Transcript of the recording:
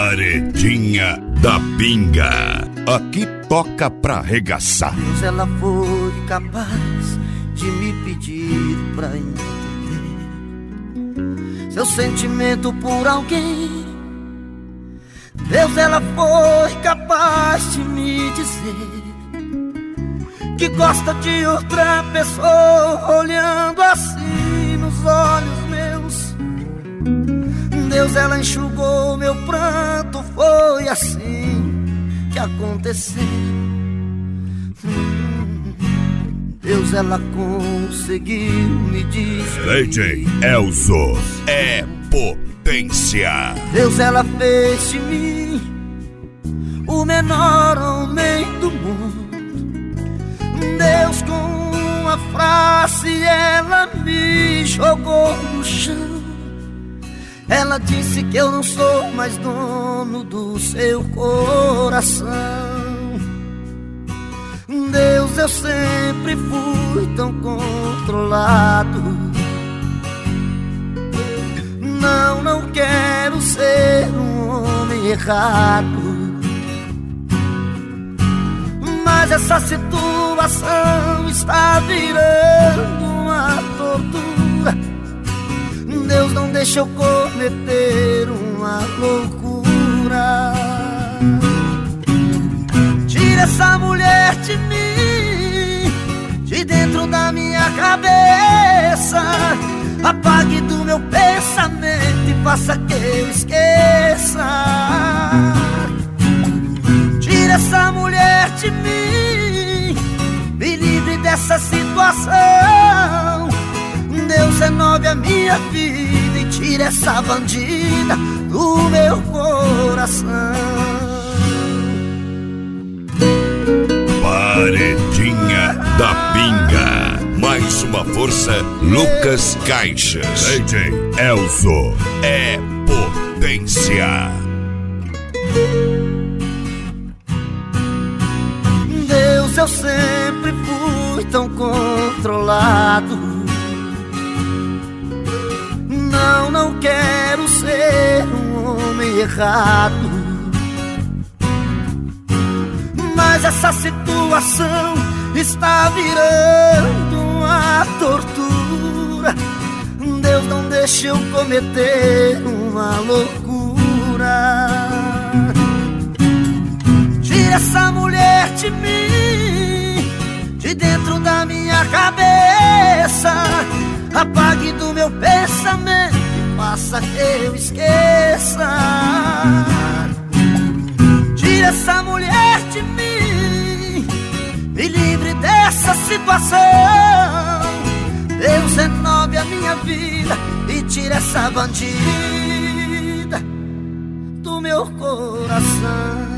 Paredinha da Pinga. Aqui toca pra arregaçar. Deus, ela foi capaz de me pedir pra entender seu sentimento por alguém. Deus, ela foi capaz de me dizer que gosta de outra pessoa olhando assim nos olhos meus. Deus, ela enxugou meu pranto, foi assim que aconteceu. Deus, ela conseguiu me dizer. DJ Elzo é potência. Deus, ela fez de mim o menor homem do mundo. Deus, com uma frase ela me jogou no chão. Ela disse que eu não sou mais dono do seu coração. Deus, eu sempre fui tão controlado. Não quero ser um homem errado. Mas essa situação está virando uma tortura. Deus, não deixa eu cometer uma loucura. Tira essa mulher de mim, de dentro da minha cabeça. Apague do meu pensamento e faça que eu esqueça. Tira essa mulher de mim, me livre dessa situação. Deus, renove a minha vida e tire essa bandida do meu coração. Paredinha da Pinga. Mais uma força, Lucas Caixas. DJ Elzo é potência. Deus, eu sempre fui tão controlado. Não quero ser um homem errado. Mas essa situação está virando uma tortura. Deus, não deixa eu cometer uma loucura. Tira essa mulher de mim, de dentro da minha cabeça. Apague do meu pensamento e faça que eu esqueça. Tira essa mulher de mim, me livre dessa situação. Deus, renove a minha vida e tira essa bandida do meu coração.